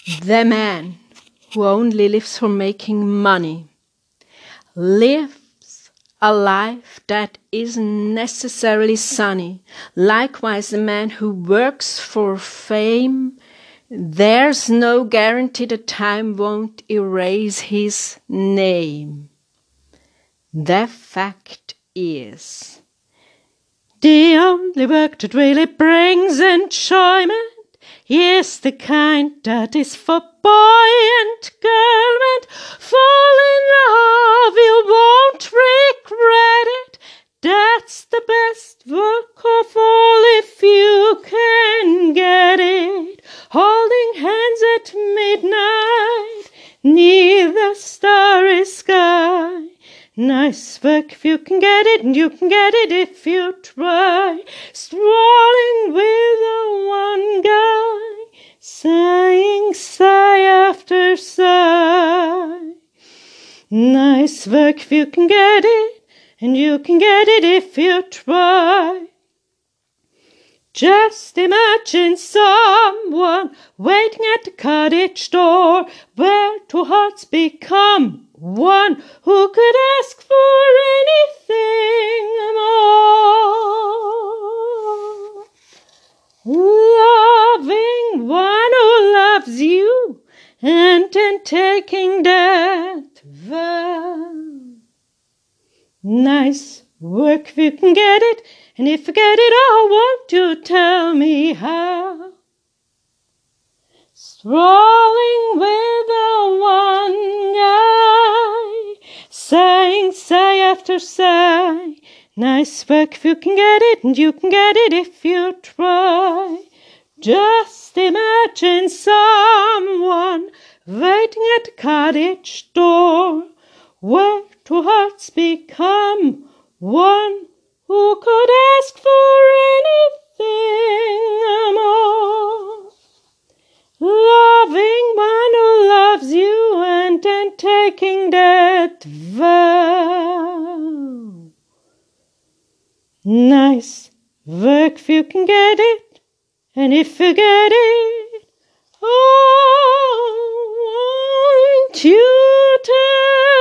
The man who only lives for making money lives a life that isn't necessarily sunny. Likewise, the man who works for fame, there's no guarantee that time won't erase his name. The fact is, the only work that really brings enjoyment is the kind that is for boy and girl, and fall in love, you won't regret it. That's the best work of all if you can get it. Holding hands at midnight neath the starry sky. Nice work if you can get it, and you can get it if you try. Strolling with the one guy, sighing sigh after sigh. Nice work if you can get it, and you can get it if you try. Just imagine someone waiting at the cottage door, where two hearts become one, who could ask for anything more. Loving one who loves you, and then taking that vow. Nice work if you can get it, and if you get it, oh, won't you tell me how? Strolling with the one guy, sighing sigh after sigh. Nice work if you can get it, and you can get it if you try. Just imagine someone waiting at the cottage door, where two hearts become one, who could ask for anything more? Loving one who loves you, and then taking that vow. Nice work if you can get it, and if you get it, oh, won't you tell